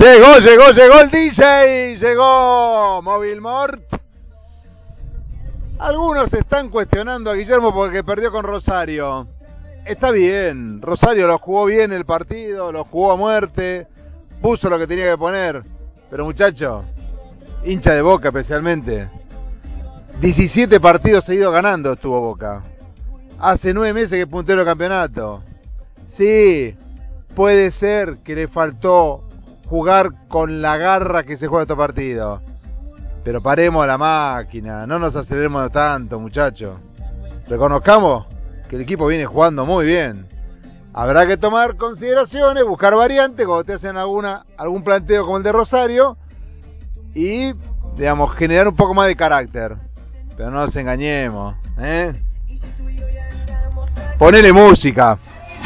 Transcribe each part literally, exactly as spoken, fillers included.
Llegó, llegó, llegó el D J, llegó Móvil Mort. Algunos están cuestionando a Guillermo porque perdió con Rosario. Está bien, Rosario lo jugó bien el partido, lo jugó a muerte, puso lo que tenía que poner. Pero muchacho, hincha de Boca especialmente, diecisiete partidos seguidos ganando estuvo Boca. Hace nueve meses que es puntero del campeonato. Sí, puede ser que le faltó jugar con la garra que se juega este partido. Pero paremos la máquina, no nos aceleremos tanto, muchachos. Reconozcamos que el equipo viene jugando muy bien. Habrá que tomar consideraciones, buscar variantes cuando te hacen alguna, algún planteo como el de Rosario y, digamos, generar un poco más de carácter. Pero no nos engañemos, ¿eh? Ponele música.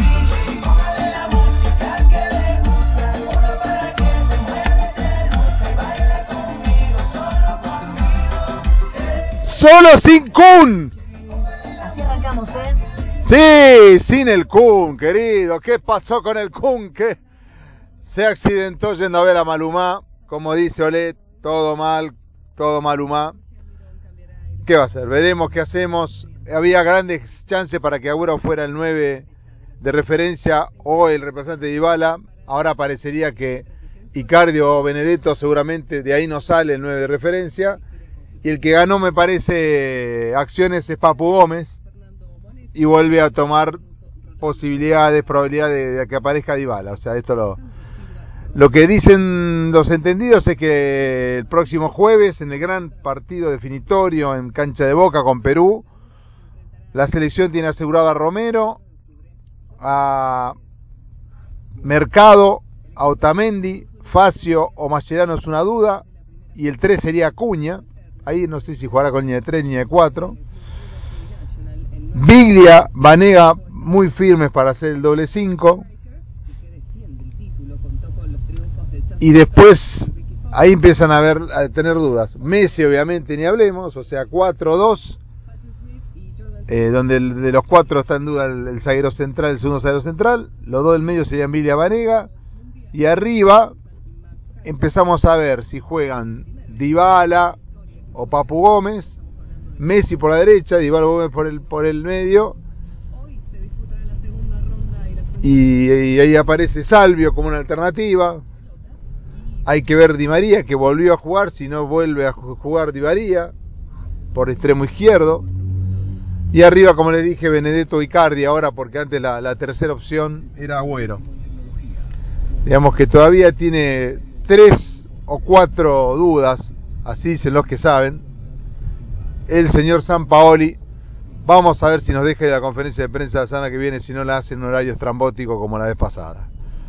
Solo sin Kun. Así arrancamos, ¿eh? Sí, sin el Kun, querido. ¿Qué pasó con el Kun? Que se accidentó yendo a ver a Malumá. Como dice Olet, todo mal, todo Malumá. ¿Qué va a hacer? Veremos qué hacemos. Había grandes chances para que Agüero fuera el nueve de referencia o el representante de Dybala. Ahora parecería que Icardi o Benedetto seguramente de ahí no sale el nueve de referencia. Y el que ganó, me parece, acciones es Papu Gómez. Y vuelve a tomar posibilidades, probabilidades de, de que aparezca Dybala. O sea, esto lo, lo que dicen los entendidos es que el próximo jueves, en el gran partido definitorio en cancha de Boca con Perú, la selección tiene asegurado a Romero, a Mercado, a Otamendi, Facio o Mascherano es una duda. Y el tres sería Acuña. Ahí no sé si jugará con línea de tres, línea de cuatro. Biglia, Vanega muy firmes para hacer el doble cinco. Y después ahí empiezan a, ver, a tener dudas. Messi obviamente ni hablemos, o sea cuatro dos, eh, donde el, de los cuatro está en duda el, el zaguero central, el segundo zaguero central. Los dos del medio serían Biglia, Vanega. Y arriba empezamos a ver si juegan Dybala o Papu Gómez, Messi por la derecha, Dybala Gómez por el, por el medio, y, y ahí aparece Salvio como una alternativa. Hay que ver Di María, que volvió a jugar, si no vuelve a jugar Di María por extremo izquierdo, y arriba, como les dije, Benedetto, Icardi ahora, porque antes la, la tercera opción era Agüero. Digamos que todavía tiene tres o cuatro dudas, así dicen los que saben, el señor Sampaoli. Vamos a ver si nos deja la conferencia de prensa la semana que viene, si no la hace en un horario estrambótico como la vez pasada.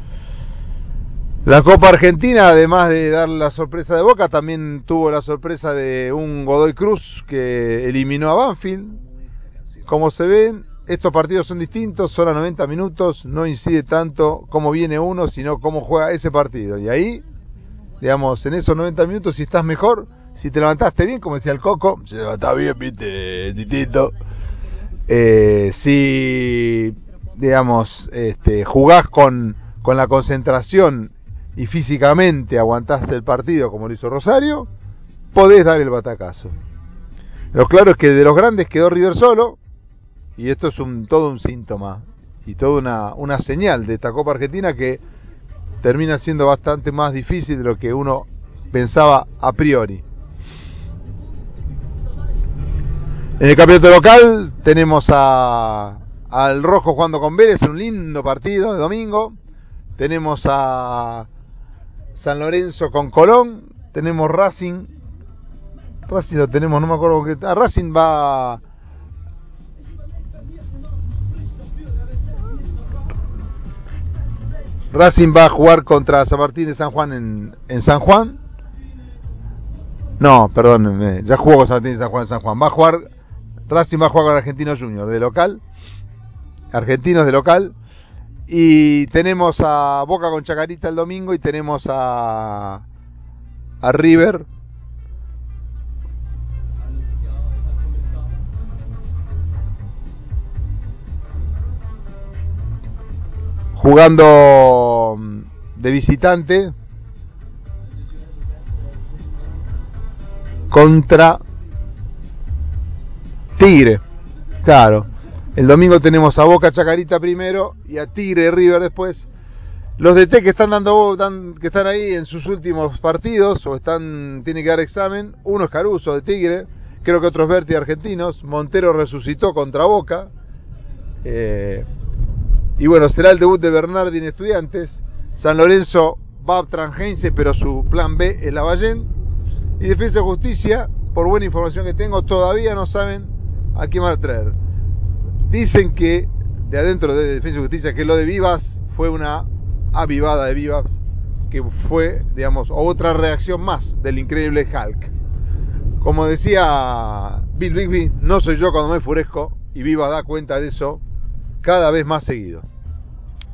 La Copa Argentina, además de dar la sorpresa de Boca, también tuvo la sorpresa de un Godoy Cruz que eliminó a Banfield. Como se ven, estos partidos son distintos, son a noventa minutos, no incide tanto cómo viene uno, sino cómo juega ese partido. Y ahí, digamos, en esos noventa minutos, si estás mejor, si te levantaste bien, como decía el Coco, si te levantás bien, viste, distinto. Eh, si, digamos, este, jugás con, con la concentración y físicamente aguantás el partido como lo hizo Rosario, podés dar el batacazo. Lo claro es que de los grandes quedó River solo, y esto es un, todo un síntoma y toda una, una señal de esta Copa Argentina que termina siendo bastante más difícil de lo que uno pensaba a priori. En el campeonato local tenemos a al Rojo jugando con Vélez, un lindo partido de domingo. Tenemos a San Lorenzo con Colón. Tenemos Racing. Racing lo tenemos, no me acuerdo con qué. Ah, Racing va. Racing va a jugar contra San Martín de San Juan en, en San Juan. No, perdón, ya jugó con San Martín de San Juan en San Juan. Va a jugar. Racing va a jugar con Argentinos Juniors de local. Argentinos de local. Y tenemos a Boca con Chacarita el domingo. Y tenemos a a River jugando de visitante contra Tigre. Claro, el domingo tenemos a Boca Chacarita primero y a Tigre River después. Los D T que están dando dan, que están ahí en sus últimos partidos o están tienen que dar examen. Uno es Caruso de Tigre, creo que otros Berti argentinos. Montero resucitó contra Boca. Eh, y bueno, será el debut de Bernardi en Estudiantes. San Lorenzo va a Trangense, pero su plan B es Lavallén. Y Defensa y Justicia, por buena información que tengo, todavía no saben a quién van a traer. Dicen que de adentro de Defensa y Justicia que lo de Vivas fue una avivada de Vivas, que fue, digamos, otra reacción más del increíble Hulk. Como decía Bill Bixby, no soy yo cuando me enfurezco, y Vivas da cuenta de eso cada vez más seguido.